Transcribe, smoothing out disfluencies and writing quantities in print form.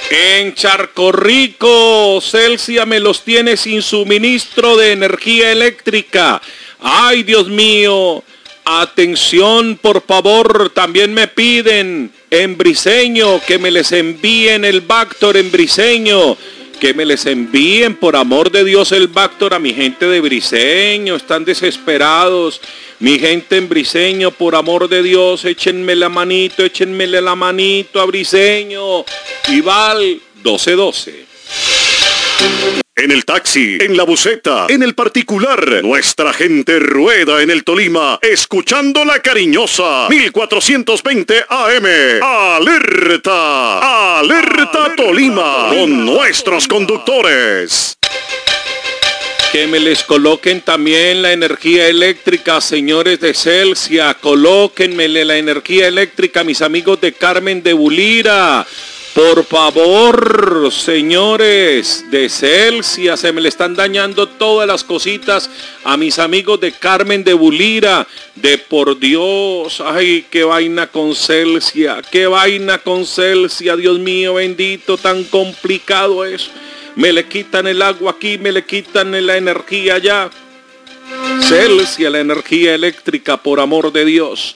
En Charcorrico, Celsia me los tiene sin suministro de energía eléctrica. Ay, Dios mío. Atención, por favor, también me piden en Briceño que me les envíen el Bactor en Briceño. Que me les envíen, por amor de Dios, el Bactor a mi gente de Briceño. Están desesperados. Mi gente en Briceño, por amor de Dios, échenmele la manito a Briceño. Ival 1212. En el taxi, en la buseta, en el particular, nuestra gente rueda en el Tolima, escuchando la cariñosa 1420 AM. ¡Alerta! ¡Alerta Tolima! Con nuestros conductores. Que me les coloquen también la energía eléctrica, señores de Celsia. Colóquenmele la energía eléctrica a mis amigos de Carmen de Bulira. Por favor, señores de Celsia, se me le están dañando todas las cositas a mis amigos de Carmen de Bulira. De por Dios, ay, qué vaina con Celsia, Dios mío bendito, tan complicado es. Me le quitan el agua aquí, me le quitan la energía allá. Celsia, la energía eléctrica, por amor de Dios.